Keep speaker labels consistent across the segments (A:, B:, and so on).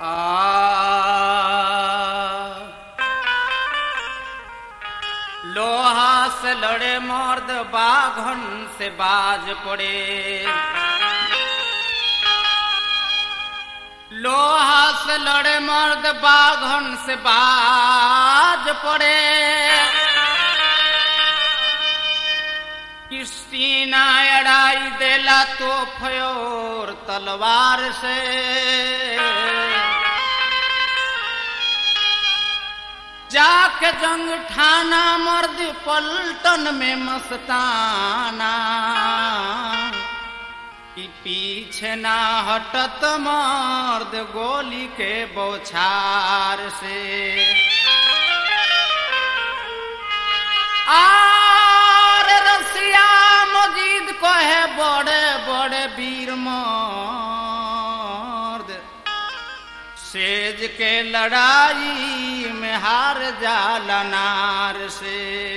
A: लोहा से लड़े मर्द बाघन से बाज पड़े। लोहा से लड़े मर्द बाघन से बाज पड़े। किस्ती ना अड़ाई देला तो फ्योर तलवार से। जाके जंग ठाना मर्द पलटन में मस्ताना। कि पीछे ना हटत मर्द गोली के बौछार से। आर रसिया मजीद को है बड़े बड़े वीर मर्द सेज के लड़ाई में हार जाला नार से।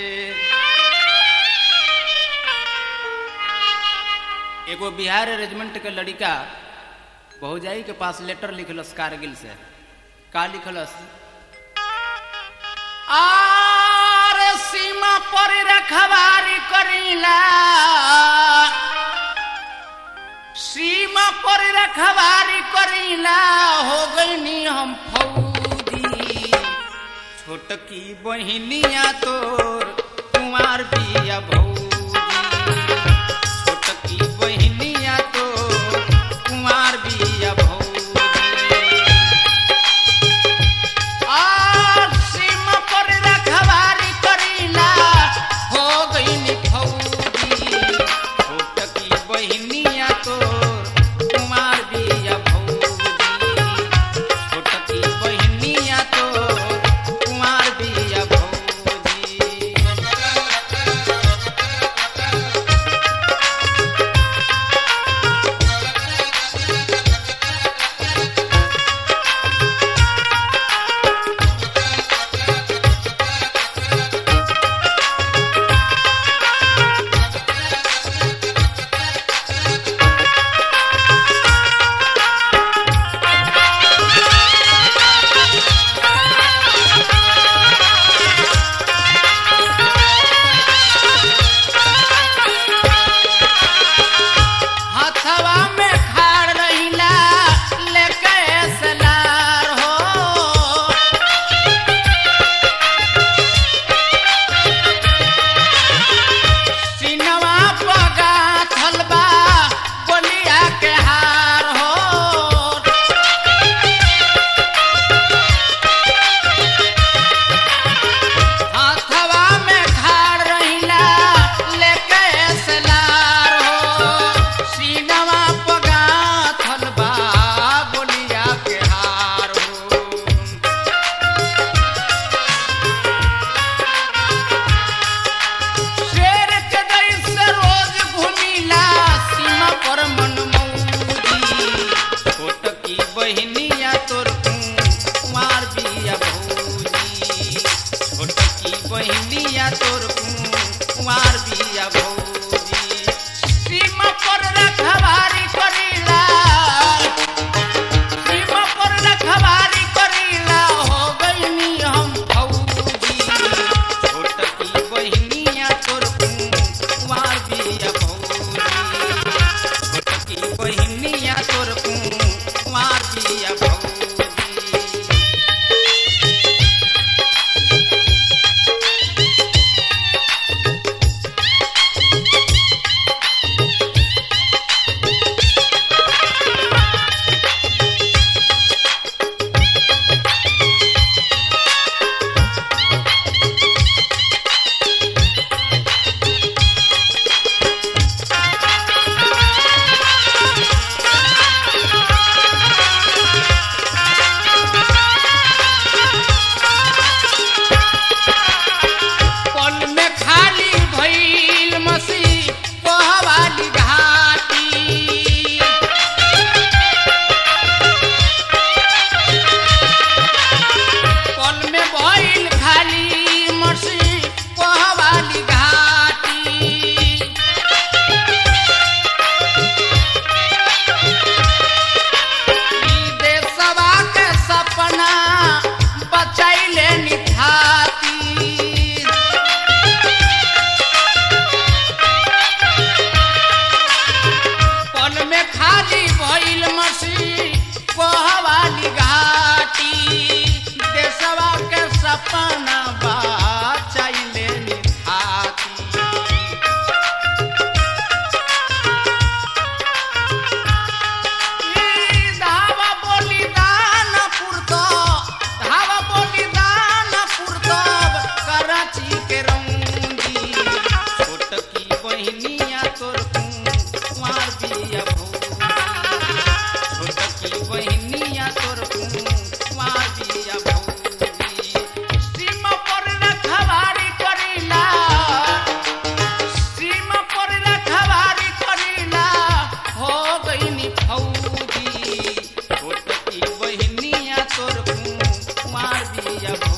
A: एगो बिहार रेजिमेंट के लड़िका भौजाई के पास लेटर लिखलस कारगिल से। का लिखलस? आर सीमा पर रखवारी करीला। सीमा पर रखवारी करीला हो गईनी हम फौजी। छोटकी बहिनिया तोर कुंवार बिया भौजी। छोटकी बहिनिया तोर कुंवार बिया भौजी। और सीमा पर रखवारी करीला हो गईनी फौजी। छोटकी बहिनिया तोर कुंवार बिया भौजी। छोटकी बहिनिया तोर कुंवार बिया भौजी। हथवा में खाड़ रहिला लेके सलार हो। सिनवा पगा थलबा बोलिया के हार हो। हथवा में खाड़ रहिला लेके सलार हो। सीनवा पगा थलबा बोलिया के हार हो। शेर के जैसे रोज घूमिला सीमा पर मनमौजी। छोटकी बहिनिया तोर कुंवार बिया भौजी। छोटकी बहिनिया तोर कुंवार बिया भौजी। सीमा पर रखवारी करीला। सीमा पर रखवारी करीला हो गईनी हम फौजी। छोटकी बहिनिया तोर कुंवार बिया भौजी। छोटकी बहिनिया तोर कुंवार बिया भौजी। तोर कुमार बिया